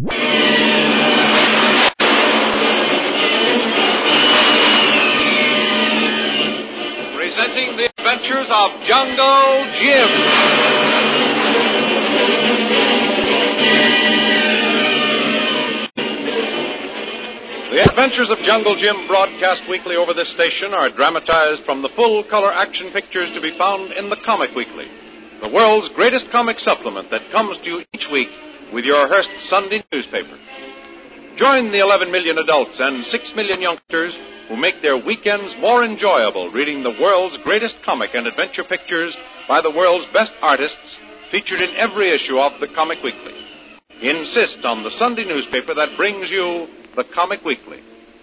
Presenting the adventures of Jungle Jim. The Adventures of Jungle Jim, broadcast weekly over this station, are dramatized from the full-color action pictures to be found in the Comic Weekly, the world's greatest comic supplement that comes to you each week with your Hearst Sunday newspaper. Join the 11 million adults and 6 million youngsters who make their weekends more enjoyable reading the world's greatest comic and adventure pictures by the world's best artists featured in every issue of the Comic Weekly. Insist on the Sunday newspaper that brings you the Comic Weekly.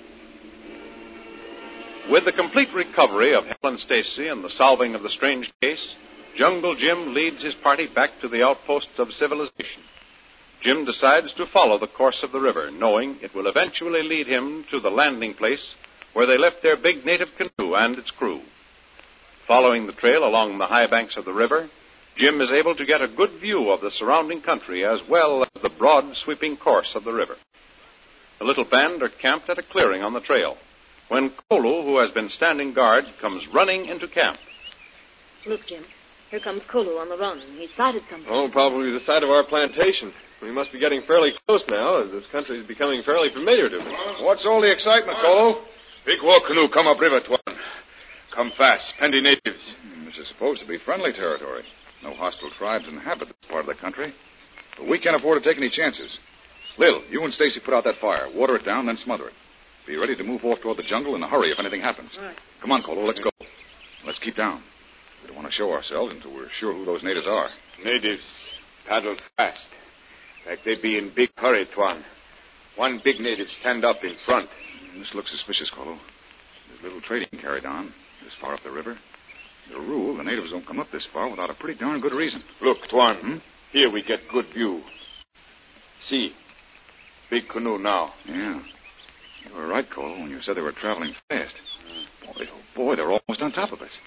With the complete recovery of Helen Stacy and the solving of the strange case, Jungle Jim leads his party back to the outposts of civilization. Jim decides to follow the course of the river, knowing it will eventually lead him to the landing place where they left their big native canoe and its crew. Following the trail along the high banks of the river, Jim is able to get a good view of the surrounding country as well as the broad, sweeping course of the river. The little band are camped at a clearing on the trail when Kolu, who has been standing guard, comes running into camp. Look, Jim. Here comes Kolu on the run. He's sighted something. Oh, probably the site of our plantation. We must be getting fairly close now, as this country is becoming fairly familiar to me. What's all the excitement, Kolu? Big war canoe come up river, Tuan. Come fast. Pendy natives. This is supposed to be friendly territory. No hostile tribes inhabit this part of the country. But we can't afford to take any chances. Lil, you and Stacy put out that fire. Water it down, then smother it. Be ready to move off toward the jungle in a hurry if anything happens. All right. Come on, Kolu, let's go. Let's keep down. We don't want to show ourselves until we're sure who those natives are. Natives paddle fast. Like they be in big hurry, Tuan. One big native stand up in front. This looks suspicious, Kolu. There's little trading carried on this far up the river. The rule, the natives don't come up this far without a pretty darn good reason. Look, Tuan. Here we get good view. See. Big canoe now. Yeah. You were right, Kolu, when you said they were traveling fast. Boy, they're almost on top of us.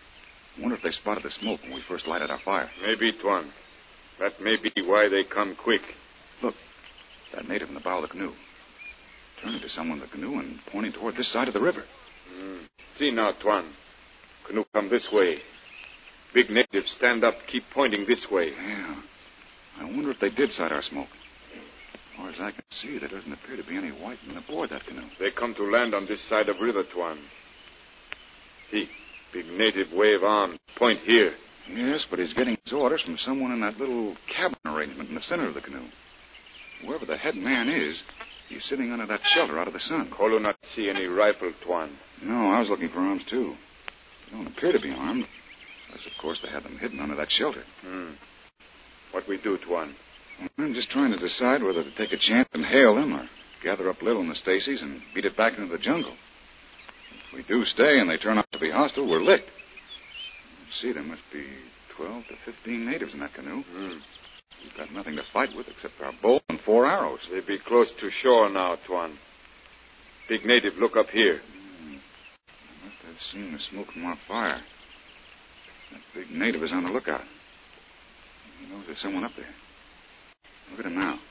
I wonder if they spotted the smoke when we first lighted our fire. Maybe, Tuan. That may be why they come quick. Look, that native in the bow of the canoe. Turning to someone in the canoe and pointing toward this side of the river. See now, Tuan. Canoe come this way. Big natives stand up, keep pointing this way. Yeah. I wonder if they did sight our smoke. As far as I can see, there doesn't appear to be any white men aboard that canoe. They come to land on this side of river, Tuan. See, big native wave arm, point here. Yes, but he's getting his orders from someone in that little cabin arrangement in the center of the canoe. Whoever the head man is, he's sitting under that shelter out of the sun. Kolu not see any rifle, Tuan. No, I was looking for arms, too. They don't appear to be armed. Unless, of course, they had them hidden under that shelter. What we do, Tuan? I'm just trying to decide whether to take a chance and hail them or gather up Lil and the Stacys and beat it back into the jungle. If we do stay and they turn out to be hostile, we're licked. See, there must be 12 to 15 natives in that canoe. We've got nothing to fight with except our bow and 4 arrows. They be close to shore now, Tuan. Big native, look up here. They must have seen the smoke from our fire. That big native is on the lookout. He knows there's someone up there. Look at him now.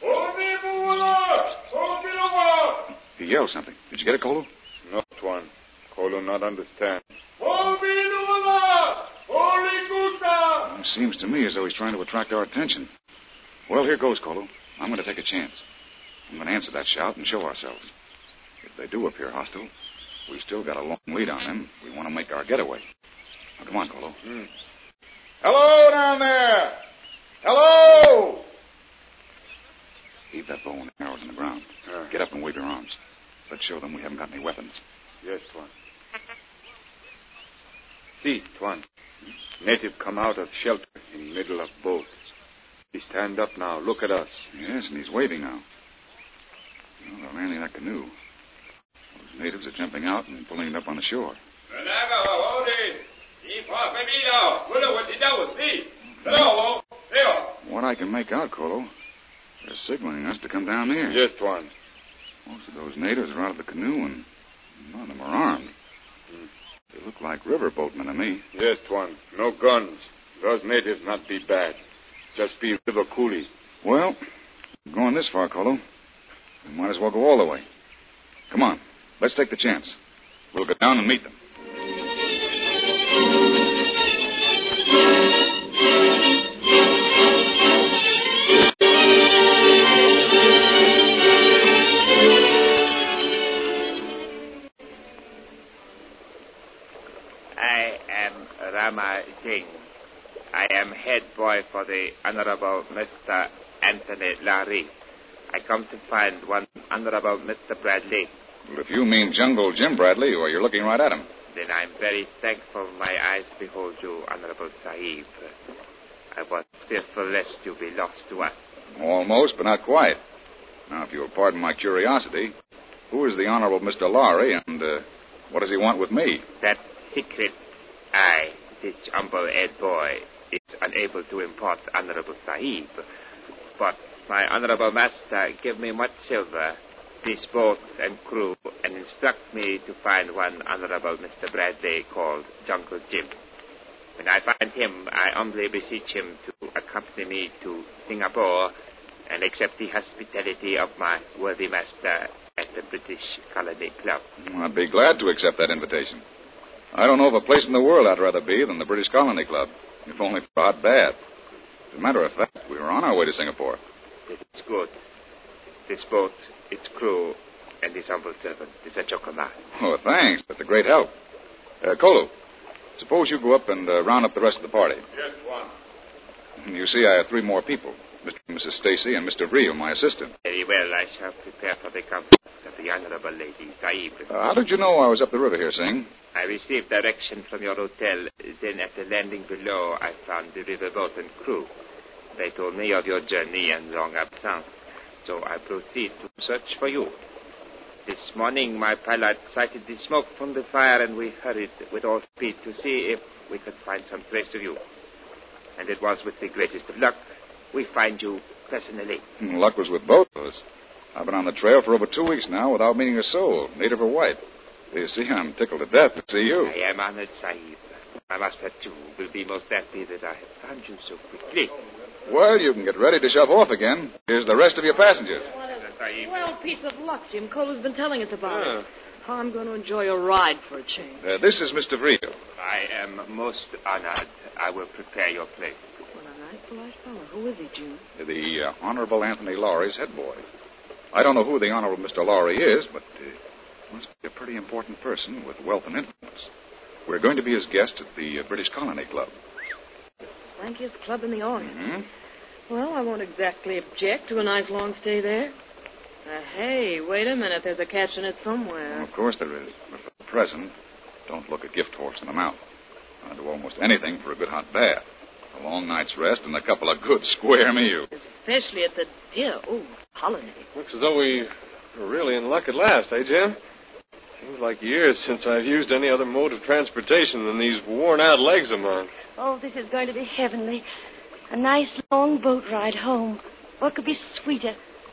He yelled something. Did you get it, Kolu? No, Tuan. Kolu not understand. It seems to me as though he's trying to attract our attention. Well, here goes, Kolu. I'm going to take a chance. I'm going to answer that shout and show ourselves. If they do appear hostile, we've still got a long lead on them. We want to make our getaway. Now, come on, Kolu. Hello down there! Hello! Leave that bow and arrows on the ground. Get up and wave your arms. Let's show them we haven't got any weapons. Yes, Tuan. See, Tuan. Native come out of shelter in middle of boat. He stand up now. Look at us. Yes, and he's waving now. Well, they're landing that canoe. Those natives are jumping out and pulling it up on the shore. What I can make out, Kolu, they're signaling us to come down there. Yes, Tuan. Most of those natives are out of the canoe, and none of them are armed. They look like river boatmen to me. Yes, Tuan. No guns. Those natives not be bad. Just be river coolie. Well, Going this far, Colo. We might as well go all the way. Come on, let's take the chance. We'll go down and meet them. I am Rama Singh. I am head boy for the Honorable Mr. Anthony Larry. I come to find one Honorable Mr. Bradley. Well, if you mean Jungle Jim Bradley, well, you're looking right at him. Then I'm very thankful my eyes behold you, Honorable Sahib. I was fearful lest you be lost to us. Almost, but not quite. Now, if you'll pardon my curiosity, who is the Honorable Mr. Lowry, and what does he want with me? That secret I, this humble head boy, is unable to impart, Honorable Sahib. But my Honorable Master give me much silver, this boat and crew, and instruct me to find one Honorable Mr. Bradley called Jungle Jim. When I find him, I humbly beseech him to accompany me to Singapore and accept the hospitality of my worthy master at the British Colony Club. I'd be glad to accept that invitation. I don't know of a place in the world I'd rather be than the British Colony Club, if only for a hot bath. As a matter of fact, we were on our way to Singapore. It's good. This boat, its crew, and this humble servant is a joke of mine. Oh, thanks. That's a great help. Kolu, suppose you go up and round up the rest of the party. Yes, one. You see, I have 3 more people. Mr. and Mrs. Stacy and Mr. Reel, my assistant. Very well, I shall prepare for the comfort of the Honorable Lady Sahib. How did you know I was up the river here, Singh? I received direction from your hotel. Then at the landing below, I found the riverboat and crew. They told me of your journey and long absence, so I proceed to search for you. This morning, my pilot sighted the smoke from the fire, and we hurried with all speed to see if we could find some trace of you. And it was with the greatest of luck we find you personally. Luck was with both of us. I've been on the trail for over 2 weeks now without meeting a soul, native or white. You see, I'm tickled to death to see you. I am honored, Sahib. My master, too, will be most happy that I have found you so quickly. Well, you can get ready to shove off again. Here's the rest of your passengers. What a swell piece of luck Jim Colo's been telling us about it. Oh, I'm going to enjoy a ride for a change. This is Mr. Vreel. I am most honored. I will prepare your place. What a nice, polite fellow. Who is he, Jim? The Honorable Anthony Lowry's head boy. I don't know who the Honorable Mr. Lowry is, but must be a pretty important person with wealth and influence. We're going to be his guest at the British Colony Club. Swankiest club in the audience. Mm-hmm. Well, I won't exactly object to a nice long stay there. Hey, wait a minute. There's a catch in it somewhere. Well, of course there is. But for the present, don't look a gift horse in the mouth. I'll do almost anything for a good hot bath, a long night's rest, and a couple of good square meals. Especially at the holiday. Looks as though we were really in luck at last, eh, Jim? Seems like years since I've used any other mode of transportation than these worn-out legs of mine. Oh, this is going to be heavenly. A nice long boat ride home. What could be sweeter?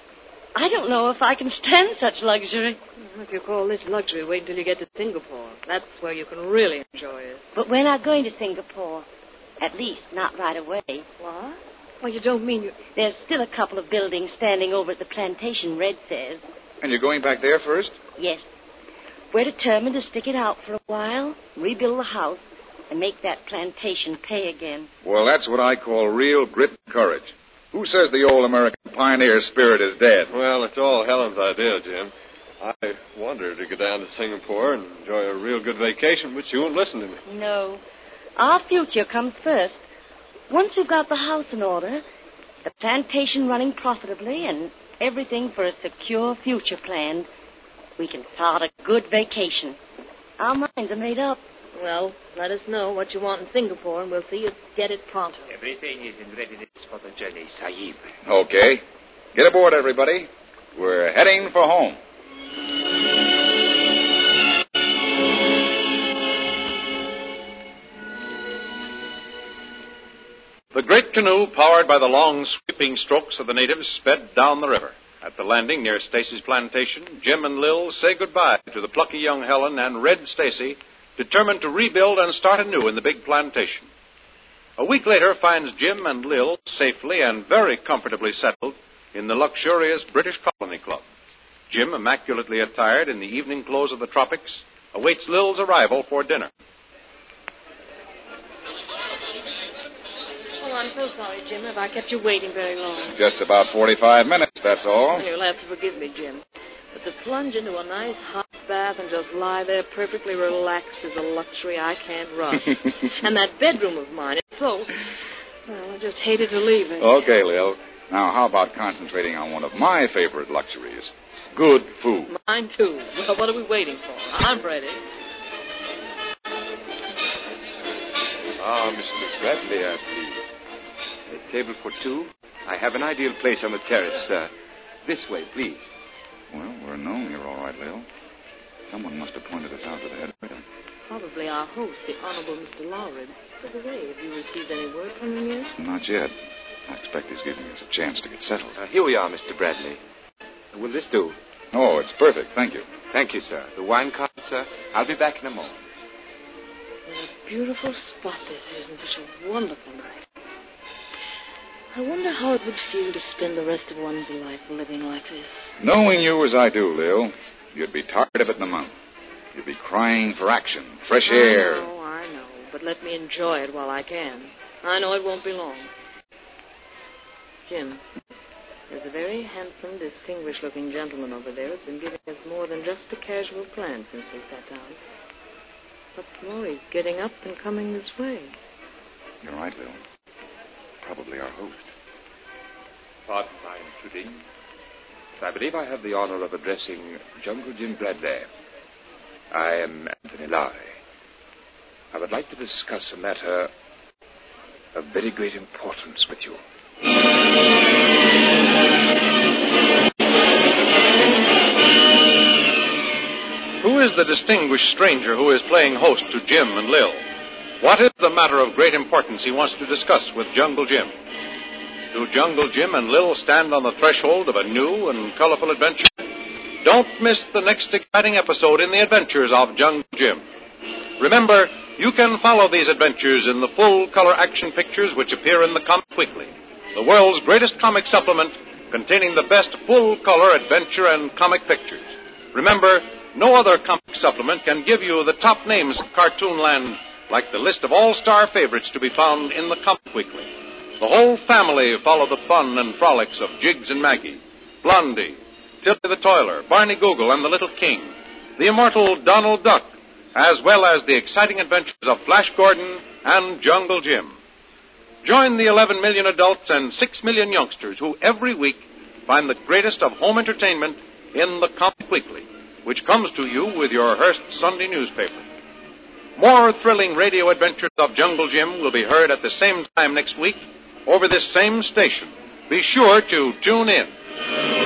I don't know if I can stand such luxury. If you call this luxury, wait until you get to Singapore. That's where you can really enjoy it. But we're not going to Singapore. At least, not right away. What? Well, you don't mean you... There's still a couple of buildings standing over at the plantation, Red says. And you're going back there first? Yes. We're determined to stick it out for a while, rebuild the house, and make that plantation pay again. Well, that's what I call real grit and courage. Who says the old American pioneer spirit is dead? Well, it's all Helen's idea, Jim. I wanted to go down to Singapore and enjoy a real good vacation, but she won't listen to me. No. Our future comes first. Once we've got the house in order, the plantation running profitably, and everything for a secure future planned, we can start a good vacation. Our minds are made up. Well, let us know what you want in Singapore, and we'll see you get it pronto. Everything is in readiness for the journey, Sahib. Okay. Get aboard, everybody. We're heading for home. The great canoe, powered by the long, sweeping strokes of the natives, sped down the river. At the landing near Stacy's plantation, Jim and Lil say goodbye to the plucky young Helen and Red Stacy, determined to rebuild and start anew in the big plantation. A week later finds Jim and Lil safely and very comfortably settled in the luxurious British Colony Club. Jim, immaculately attired in the evening clothes of the tropics, awaits Lil's arrival for dinner. Oh, I'm so sorry, Jim, if I kept you waiting very long. Just about 45 minutes, that's all. You'll have to forgive me, Jim. But to plunge into a nice hot bath and just lie there perfectly relaxed is a luxury I can't rush. And that bedroom of mine, it's so... Well, I just hated to leave it. Okay, Lil. Now, how about concentrating on one of my favorite luxuries? Good food. Mine, too. Well, what are we waiting for? I'm ready. Ah, Mr. Bradley, please. A table for two? I have an ideal place on the terrace. This way, please. Well, we're known here all right, Lil. Someone must have pointed us out to the head waiter. Probably our host, the Honorable Mr. Lawred. By the way, have you received any word from him yet? Not yet. I expect he's giving us a chance to get settled. Here we are, Mr. Bradley. Will this do? Oh, it's perfect. Thank you. Thank you, sir. The wine card, sir. I'll be back in a moment. What a beautiful spot this is, and such a wonderful night. I wonder how it would feel to spend the rest of one's life living like this. Knowing you as I do, Lil, you'd be tired of it in a month. You'd be crying for action, fresh air. I know, but let me enjoy it while I can. I know it won't be long. Jim, there's a very handsome, distinguished-looking gentleman over there who's been giving us more than just a casual glance since we sat down. What's more, he's getting up and coming this way. You're right, Lil. Probably our host. Pardon my intruding. I believe I have the honor of addressing Jungle Jim Bradley. I am Anthony Lye. I would like to discuss a matter of very great importance with you. Who is the distinguished stranger who is playing host to Jim and Lil? What is the matter of great importance he wants to discuss with Jungle Jim? Do Jungle Jim and Lil stand on the threshold of a new and colorful adventure? Don't miss the next exciting episode in the adventures of Jungle Jim. Remember, you can follow these adventures in the full-color action pictures which appear in the Comic Weekly, the world's greatest comic supplement containing the best full-color adventure and comic pictures. Remember, no other comic supplement can give you the top names of Cartoonland like the list of all-star favorites to be found in the Comic Weekly. The whole family follow the fun and frolics of Jiggs and Maggie, Blondie, Tilly the Toiler, Barney Google, and the Little King, the immortal Donald Duck, as well as the exciting adventures of Flash Gordon and Jungle Jim. Join the 11 million adults and 6 million youngsters who every week find the greatest of home entertainment in the Comic Weekly, which comes to you with your Hearst Sunday newspaper. More thrilling radio adventures of Jungle Jim will be heard at the same time next week over this same station. Be sure to tune in.